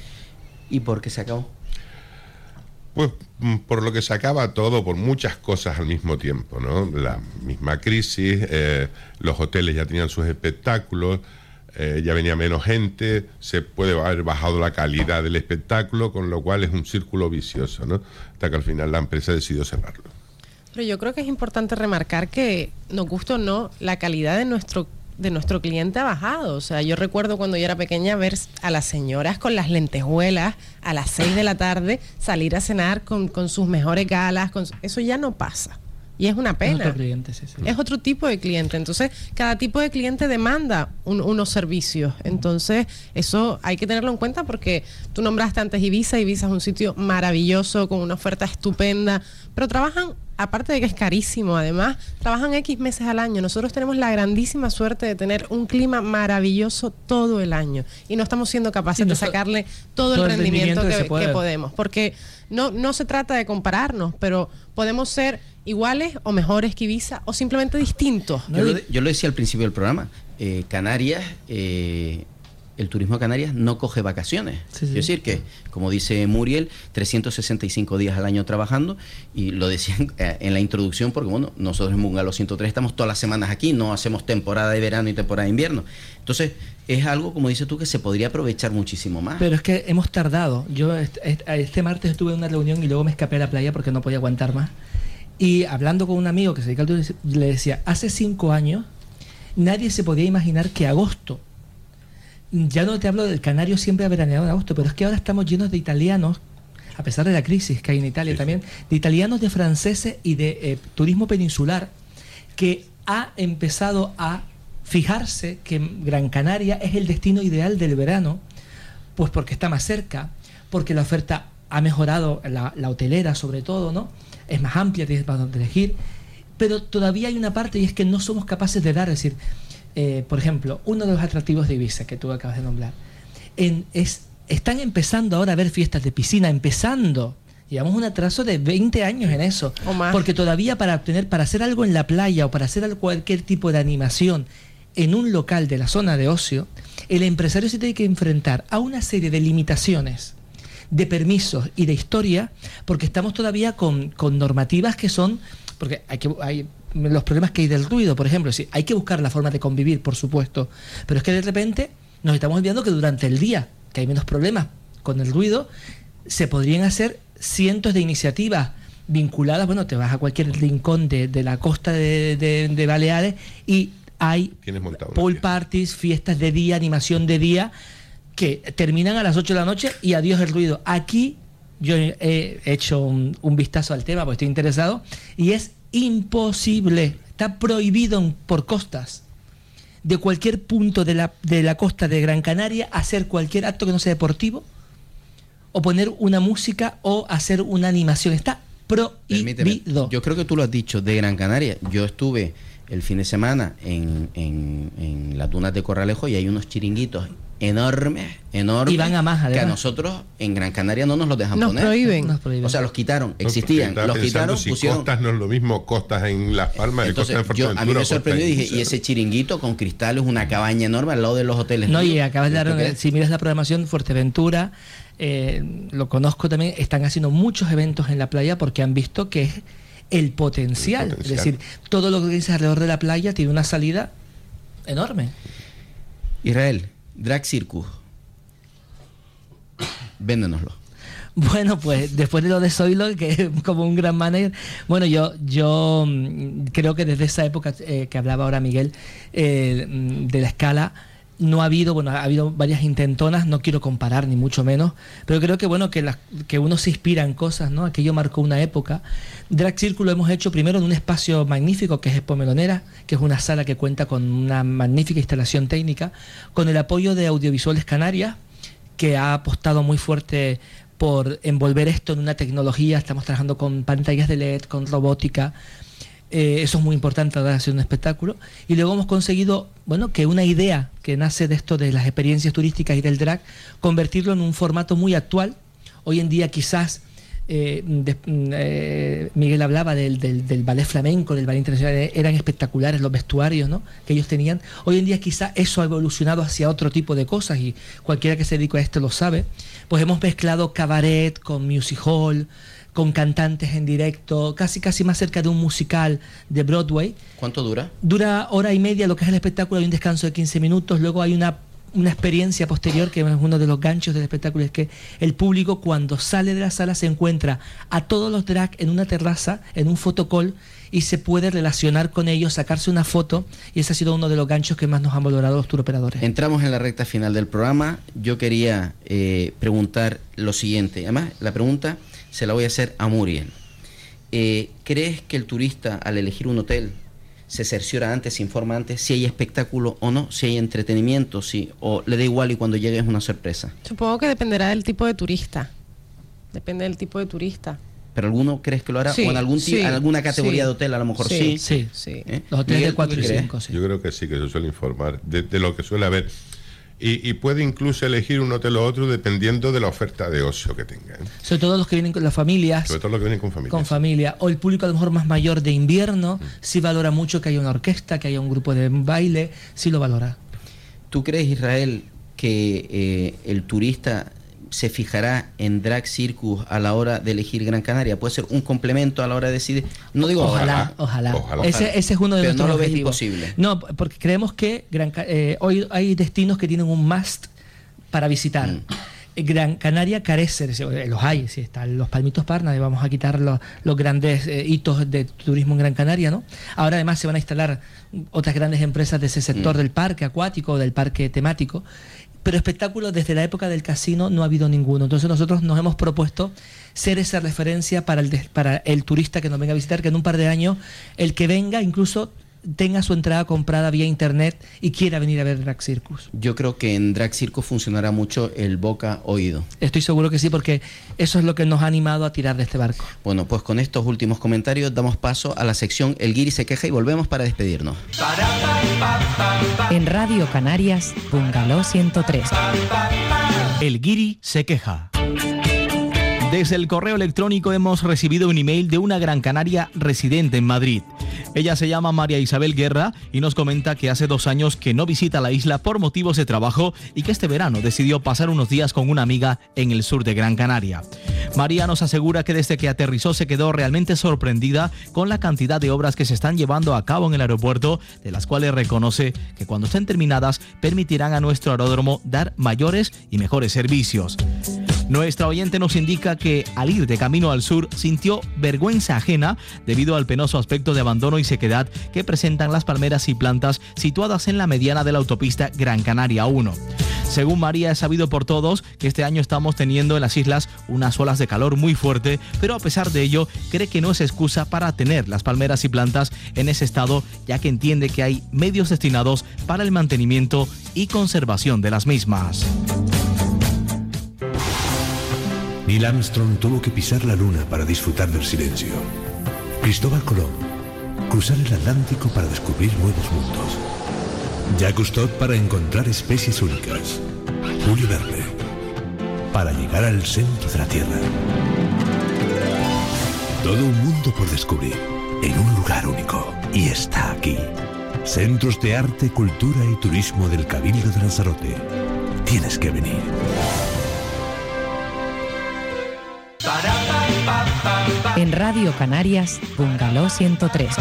¿Y por qué se acabó? Pues por lo que se acaba todo, por muchas cosas al mismo tiempo, ¿no? La misma crisis, los hoteles ya tenían sus espectáculos, ya venía menos gente, se puede haber bajado la calidad del espectáculo, con lo cual es un círculo vicioso, ¿no? Hasta que al final la empresa decidió cerrarlo. Pero yo creo que es importante remarcar que, nos guste o no, la calidad de nuestro cliente ha bajado. O sea, yo recuerdo cuando yo era pequeña ver a las señoras con las lentejuelas a las 6 de la tarde salir a cenar con sus mejores galas. Eso ya no pasa. Y es una pena. Es otro cliente, sí. Es otro tipo de cliente. Entonces, cada tipo de cliente demanda unos servicios. Entonces, eso hay que tenerlo en cuenta porque tú nombraste antes Ibiza. Ibiza es un sitio maravilloso, con una oferta estupenda, pero trabajan, aparte de que es carísimo, además, trabajan X meses al año. Nosotros tenemos la grandísima suerte de tener un clima maravilloso todo el año y no estamos siendo capaces de sacarle todo el rendimiento que podemos. Porque no se trata de compararnos, pero podemos ser iguales o mejores que Ibiza o simplemente distintos. Yo lo decía al principio del programa, Canarias, el turismo de Canarias no coge vacaciones. Sí. Es decir, que, como dice Muriel, 365 días al año trabajando, y lo decían en la introducción, porque bueno, nosotros en Bungalow 103 estamos todas las semanas aquí, no hacemos temporada de verano y temporada de invierno. Entonces, es algo, como dices tú, que se podría aprovechar muchísimo más. Pero es que hemos tardado. Yo este martes estuve en una reunión y luego me escapé a la playa porque no podía aguantar más. Y hablando con un amigo que se dedica al turismo, le decía, hace 5 años nadie se podía imaginar que agosto, ya no te hablo del canario siempre ha veraneado en agosto, pero es que ahora estamos llenos de italianos, a pesar de la crisis que hay en Italia también, de italianos, de franceses y de turismo peninsular, que ha empezado a fijarse que Gran Canaria es el destino ideal del verano, pues porque está más cerca, porque la oferta ha mejorado, la hotelera sobre todo, ¿no? Es más amplia, tienes para donde elegir, pero todavía hay una parte y es que no somos capaces de dar, es decir, por ejemplo, uno de los atractivos de Ibiza que tú acabas de nombrar, están empezando ahora a ver fiestas de piscina, llevamos un atraso de 20 años en eso, o más. Porque todavía para hacer algo en la playa o para hacer cualquier tipo de animación en un local de la zona de ocio, el empresario se tiene que enfrentar a una serie de limitaciones, de permisos y de historia, porque estamos todavía con normativas que son, porque hay los problemas que hay del ruido, por ejemplo, sí, hay que buscar la forma de convivir, por supuesto, pero es que de repente nos estamos olvidando que durante el día, que hay menos problemas con el ruido, se podrían hacer cientos de iniciativas vinculadas, bueno, te vas a cualquier rincón de la costa de Baleares y hay pool parties, fiestas de día, animación de día, que terminan a las 8 de la noche y adiós el ruido. Aquí yo he hecho un vistazo al tema porque estoy interesado y es imposible está prohibido por costas de cualquier punto de la costa de Gran Canaria hacer cualquier acto que no sea deportivo, o poner una música o hacer una animación. Está prohibido. Permíteme, yo creo que tú lo has dicho, de Gran Canaria. Yo estuve el fin de semana en las dunas de Corralejo y hay unos chiringuitos enormes, Y van a más, que además. a nosotros en Gran Canaria no nos los dejan Nos poner. prohíben. Nos prohíben. O sea, los quitaron, existían, Estaba los pensando quitaron, si pusieron. Costas no es lo mismo, Costas en Las Palmas, Entonces, Costas en yo, Fuerteventura. a mí me Costas sorprendió y en dije, y Cerro. ese chiringuito con cristales, una cabaña enorme al lado de los hoteles. No, tuyos. y acabas de ¿Esto dar, qué es? si miras la programación, Fuerteventura, lo conozco también, están haciendo muchos eventos en la playa porque han visto que es el potencial. Es decir, todo lo que dices alrededor de la playa tiene una salida enorme. Israel, Drag Circus. Véndenoslo. Bueno, pues después de lo de Zoilo, que es como un gran manager, bueno, yo creo que desde esa época que hablaba ahora Miguel, de la escala, no ha habido, bueno, ha habido varias intentonas, no quiero comparar ni mucho menos, pero creo que bueno, que uno se inspira en cosas, ¿no? Aquello marcó una época. Drag Circle lo hemos hecho primero en un espacio magnífico que es Expo Melonera, que es una sala que cuenta con una magnífica instalación técnica, con el apoyo de Audiovisuales Canarias, que ha apostado muy fuerte por envolver esto en una tecnología. Estamos trabajando con pantallas de LED, con robótica. Eso es muy importante a la hora de hacer un espectáculo. Y luego hemos conseguido, bueno, que una idea que nace de esto de las experiencias turísticas y del drag, convertirlo en un formato muy actual. Hoy en día quizás, Miguel hablaba del ballet flamenco, del ballet internacional, eran espectaculares los vestuarios, ¿no?, que ellos tenían. Hoy en día quizás eso ha evolucionado hacia otro tipo de cosas y cualquiera que se dedique a esto lo sabe. Pues hemos mezclado cabaret con music hall, con cantantes en directo, casi más cerca de un musical de Broadway. ¿Cuánto dura? Dura hora y media lo que es el espectáculo, hay un descanso de 15 minutos, luego hay una experiencia posterior, que es uno de los ganchos del espectáculo, es que el público cuando sale de la sala se encuentra a todos los drag en una terraza, en un photocall, y se puede relacionar con ellos, sacarse una foto, y ese ha sido uno de los ganchos que más nos han valorado los touroperadores. Entramos en la recta final del programa. Yo quería preguntar lo siguiente, además la pregunta se la voy a hacer a Muriel. ¿Crees que el turista al elegir un hotel se cerciora antes, se informa antes si hay espectáculo o no, si hay entretenimiento, o le da igual y cuando llegue es una sorpresa? Supongo que dependerá del tipo de turista. Depende del tipo de turista. ¿Pero alguno crees que lo hará? Sí, ¿O en alguna categoría de hotel a lo mejor sí? Sí. ¿Eh? Los hoteles Miguel, de 4 ¿tú y crees? 5, sí. Yo creo que sí, que se suele informar de lo que suele haber. Y puede incluso elegir un hotel o otro dependiendo de la oferta de ocio que tenga, ¿eh? Sobre todo los que vienen con las familias. Sobre todo los que vienen con familia. Con familia, o el público a lo mejor más mayor de invierno, sí valora mucho que haya una orquesta, que haya un grupo de baile, sí lo valora. ¿Tú crees, Israel, que el turista se fijará en Drag Circus a la hora de elegir Gran Canaria? ¿Puede ser un complemento a la hora de decidir? No digo Ojalá. Ese es uno de Pero nuestros no lo ves objetivos. imposible. No, porque creemos que hoy hay destinos que tienen un must para visitar. Gran Canaria carece, los hay, sí, están los Palmitos Parnas, vamos a quitar los grandes hitos de turismo en Gran Canaria, ¿no? Ahora además se van a instalar otras grandes empresas de ese sector del parque acuático, del parque temático, pero espectáculos desde la época del casino no ha habido ninguno. Entonces nosotros nos hemos propuesto ser esa referencia para el turista que nos venga a visitar, que en un par de años el que venga incluso tenga su entrada comprada vía internet y quiera venir a ver Drag Circus. Yo creo que en Drag Circus funcionará mucho el boca-oído. Estoy seguro que sí, porque eso es lo que nos ha animado a tirar de este barco. Bueno, pues con estos últimos comentarios damos paso a la sección El Guiri se queja y volvemos para despedirnos. En Radio Canarias, Bungalow 103. El Guiri se queja. Desde el correo electrónico hemos recibido un email de una Gran Canaria residente en Madrid. Ella se llama María Isabel Guerra y nos comenta que hace 2 años que no visita la isla por motivos de trabajo y que este verano decidió pasar unos días con una amiga en el sur de Gran Canaria. María nos asegura que desde que aterrizó se quedó realmente sorprendida con la cantidad de obras que se están llevando a cabo en el aeropuerto, de las cuales reconoce que cuando estén terminadas permitirán a nuestro aeródromo dar mayores y mejores servicios. Nuestra oyente nos indica que al ir de camino al sur sintió vergüenza ajena debido al penoso aspecto de abandono y sequedad que presentan las palmeras y plantas situadas en la mediana de la autopista Gran Canaria 1. Según María, es sabido por todos que este año estamos teniendo en las islas unas olas de calor muy fuerte, pero a pesar de ello cree que no es excusa para tener las palmeras y plantas en ese estado, ya que entiende que hay medios destinados para el mantenimiento y conservación de las mismas. Neil Armstrong tuvo que pisar la luna para disfrutar del silencio. Cristóbal Colón, cruzar el Atlántico para descubrir nuevos mundos. Jacques Cousteau para encontrar especies únicas. Julio Verne para llegar al centro de la Tierra. Todo un mundo por descubrir en un lugar único. Y está aquí. Centros de Arte, Cultura y Turismo del Cabildo de Lanzarote. Tienes que venir. En Radio Canarias, Bungalow 103.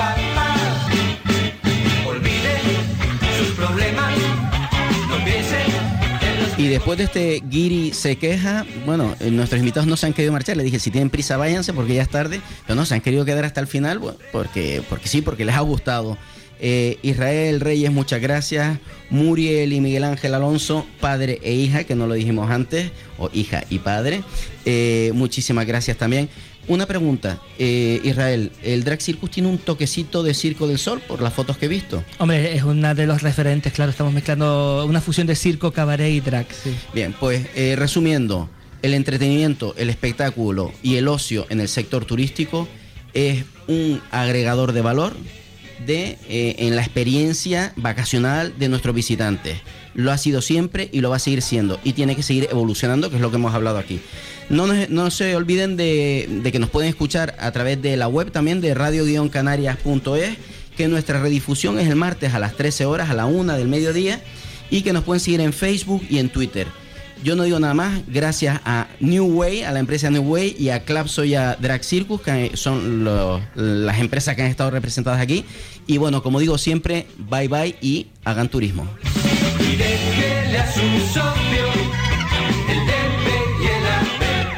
Y después de este Guiri se queja, bueno, nuestros invitados no se han querido marchar. Le dije, si tienen prisa váyanse porque ya es tarde, pero no, se han querido quedar hasta el final, bueno, porque sí, porque les ha gustado. Israel Reyes, muchas gracias. Muriel y Miguel Ángel Alonso, padre e hija, que no lo dijimos antes, o hija y padre, muchísimas gracias también. Una pregunta, Israel, ¿el Drag Circus tiene un toquecito de Circo del Sol por las fotos que he visto? Hombre, es una de los referentes, claro, estamos mezclando una fusión de circo, cabaret y drag, sí. Bien, pues resumiendo, el entretenimiento, el espectáculo y el ocio en el sector turístico es un agregador de valor en la experiencia vacacional de nuestros visitantes. Lo ha sido siempre y lo va a seguir siendo, y tiene que seguir evolucionando, que es lo que hemos hablado aquí. No se olviden de que nos pueden escuchar a través de la web también de radio-canarias.es, que nuestra redifusión es el martes a las 13 horas, a la 1 del mediodía, y que nos pueden seguir en Facebook y en Twitter. Yo no digo nada más, gracias a New Way, a la empresa New Way, y a Clapso y a Drag Circus, que son las empresas que han estado representadas aquí. Y bueno, como digo siempre, bye bye y hagan turismo. Y déjele a sus ojos